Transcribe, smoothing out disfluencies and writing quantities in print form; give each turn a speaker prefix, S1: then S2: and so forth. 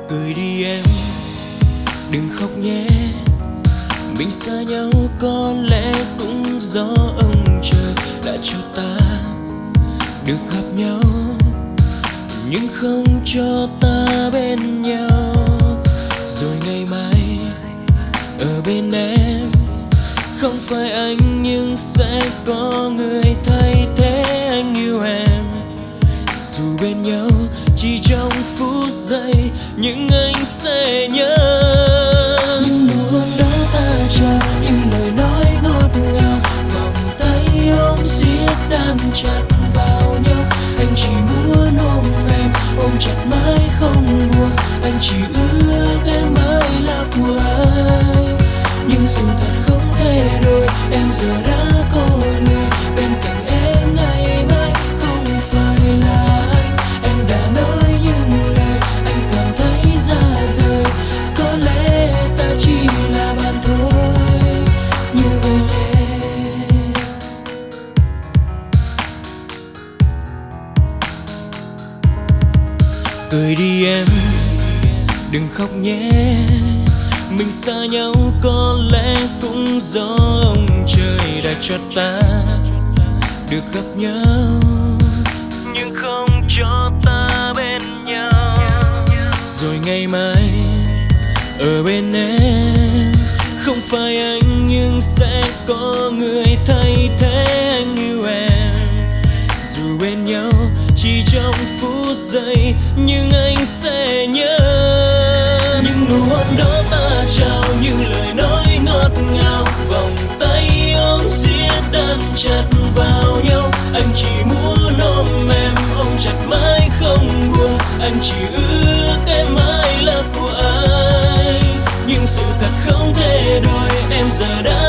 S1: Cười đi em, đừng khóc nhé. Mình xa nhau có lẽ cũng do ông trời đã cho ta được gặp nhau, nhưng không cho ta bên nhau. Rồi ngày mai ở bên em, không phải anh nhưng sẽ có người thay thế anh yêu em. Dù bên nhau chỉ trong phút giây, nhưng anh sẽ nhớ những nụ hôn đó ta trao, những lời nói ngọt ngào, vòng tay ôm siết đan chặt vào nhau. Anh chỉ muốn ôm em, ôm chặt mãi không buông. Anh chỉ ước em mãi là của anh, nhưng sự thật không thay đổi. Em giờ đã có người bên cạnh em ngày mai, không phải là anh. Em đã nói những lời anh cảm thấy ra rời, có lẽ ta chỉ là bạn thôi. Như vậy cười đi em, đừng khóc nhé. Mình xa nhau có lẽ cũng do ông trời đã cho ta được gặp nhau, nhưng không cho ta bên nhau. Rồi ngày mai ở bên em, không phải anh nhưng sẽ có người thay thế anh yêu em. Dù bên nhau chỉ trong phút giây, nhưng anh sẽ nhớ những nụ hôn đó ta trao, những lời nói ngọt ngào, vòng tay ôm siết đan chặt vào nhau. Anh chỉ muốn ôm em, ôm chặt mãi không buông. Anh chỉ ước em mãi là của anh, nhưng sự thật không thay đổi. Em giờ đã